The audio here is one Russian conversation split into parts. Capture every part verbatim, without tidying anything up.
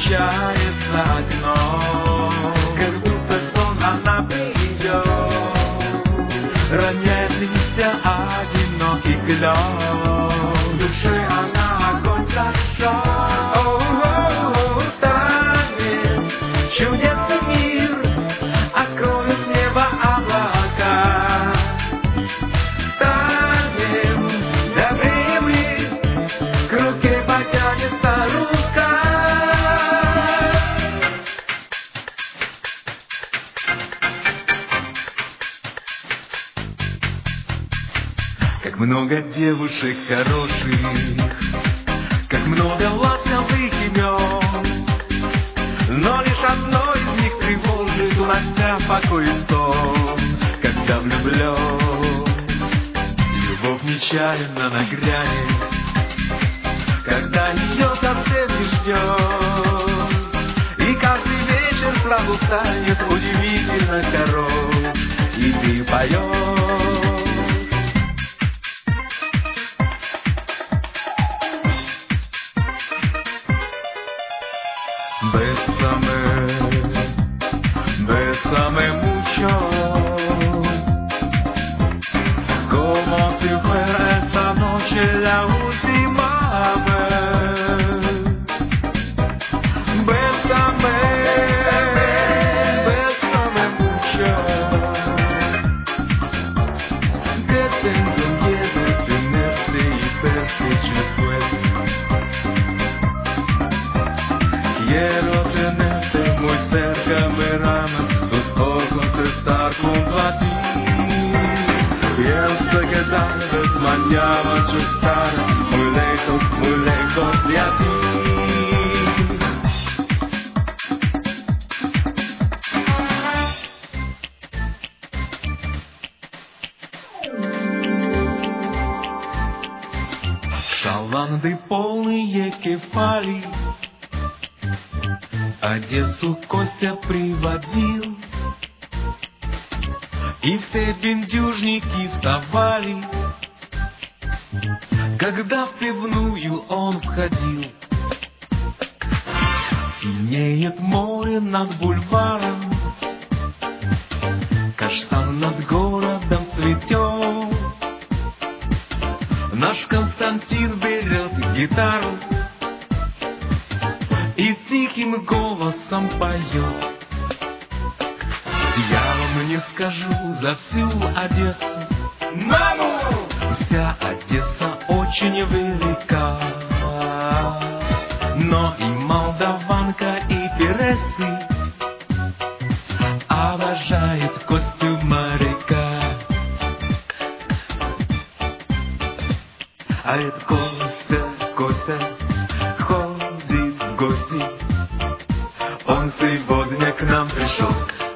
встречается одно, как будто сон она придет, роняет листья одинокий клен, в душе она огонь зажжет. Станет чудесный мир, откроет небо облака, станем добрее мы, к руке потянется рука. Как много девушек хороших, как много ласковых имен, но лишь одно из них тревожит, унося покой и сон. Когда влюблен, любовь нечаянно на грани, когда ее совсем не ждет, и каждый вечер сразу станет удивительно хорош, и ты поешь. Bésame, bésame mucho, como si fuera esta noche la última vez. Bésame, bésame mucho, que tengo miedo de tenerte y verte después. Quiero tenerte muy cerca, verano, tus ojos estar junto a ti. Pienso que tal vez mañana yo estaré muy lejos, muy lejos de ti. Шаланды полные кефали, Одессу Костя приводил, и все бендюжники вставали, когда в пивную он входил. Синеет море над бульваром, каштан над городом цветет. Наш Константин берет гитару и тихим голосом поет. Я вам не скажу за всю Одессу, маму, вся Одесса очень велика, но и молдаванка, и пересы обожает Костю моряка. А это Костя, Костя ходит в гости, он сегодня к нам пришел.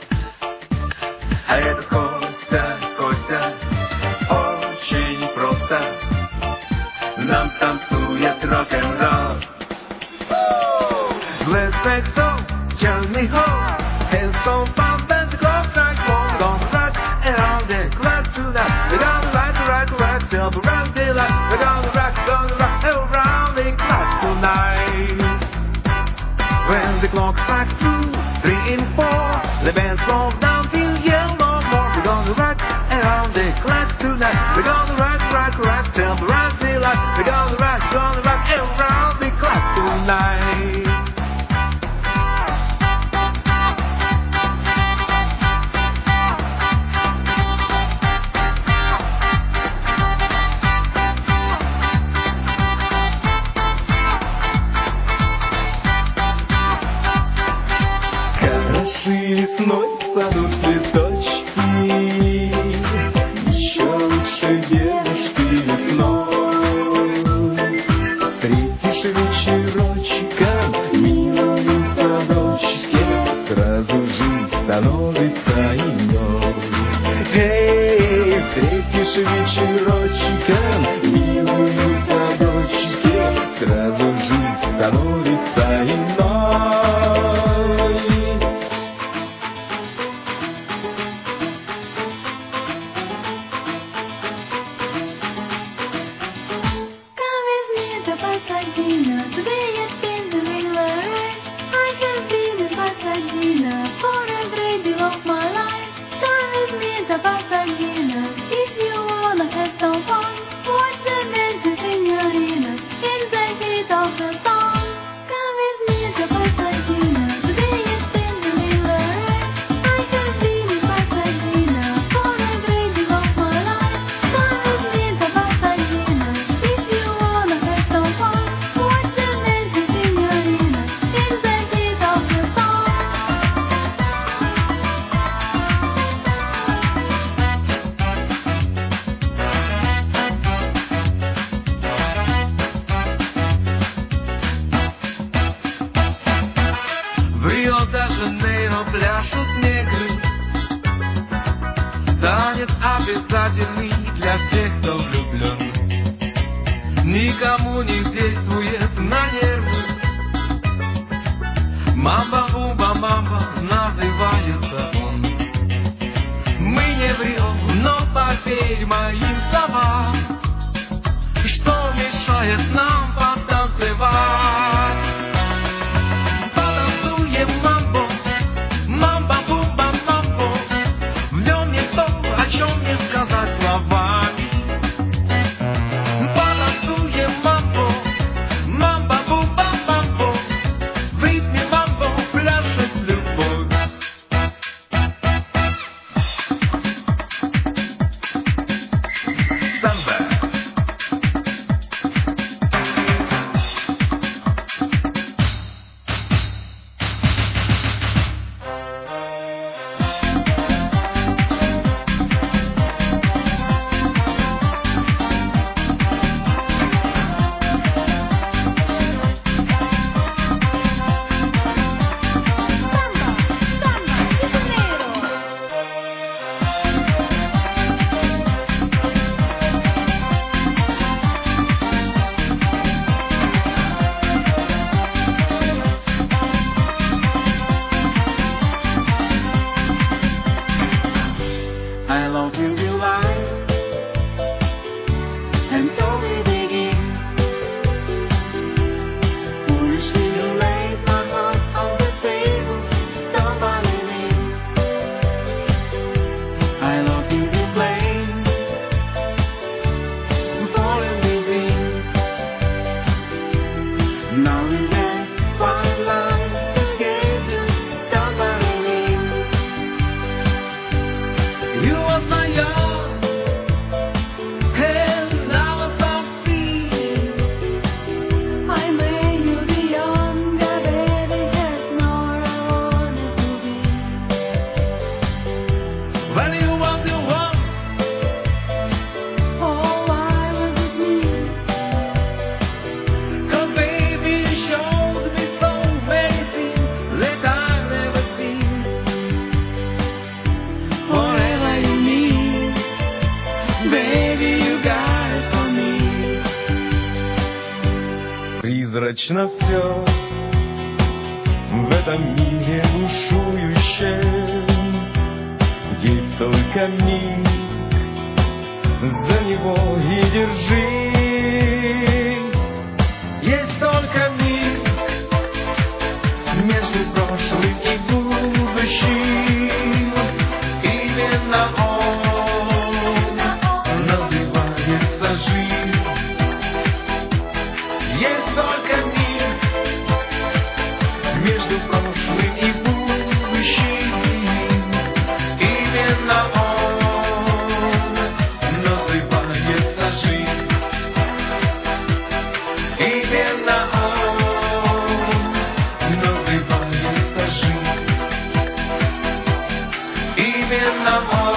А это Костя, Костя, очень просто нам станцует рок-н-ролл. Let's take some, journey home, and so fun and go like one, don't rock around the clock tonight. We're gonna rock, rock, rock till the rock daylight. We're gonna rock, gonna rock around the clock tonight. When the clock strikes two, three and four, the band slows down till yell no more. We're gonna rock around the clock tonight. We're gonna rock, rock, rock till the rock daylight. We're gonna rock, gonna rock around the clock tonight. Весной в саду цветочки, еще лучше девушки весной. Встретишь вечерочком милую в садочке, сразу жизнь становится иной. Эй, встретишь вечерочком милую в садочке, сразу жизнь становится иной. Come with me to Pasadena. Today has been the regular ride. I обязательный для всех, кто влюблен. Никому не действует на нервы. Мамба-бумба-мамба называется он. Мы не врем, но поверь моим словам, что мешает нам потанцевать. Потанцуем мамбо, мамба-бумба-мамбо. В нем есть то, о чем не сказать словами. Потанцуем мамбо, мамба-бумба-мамбо. В ритме мамбо пляшет любовь. Самбо. I love you, you lie, and so we begin. Foolishly you laid my heart on the table, somebody leave. I love you, you play, falling within. Now and then, one line together, somebody leave. You was my young, and I was so free. I made you the younger baby, that's not I wanted to be. When you want to walk, Oh, why was it me? 'cause baby you showed me so many things that I've never seen. Whatever you need, baby, you got it for me. Призрачно все в этом мире бушующем. Есть только миг, за него и держись. Есть только миг между прошлым и будущим. Именно он называется жизнь. Есть только миг между прошлым и будущим. Именно он называется жизнь. Именно он называется жизнь. Именно он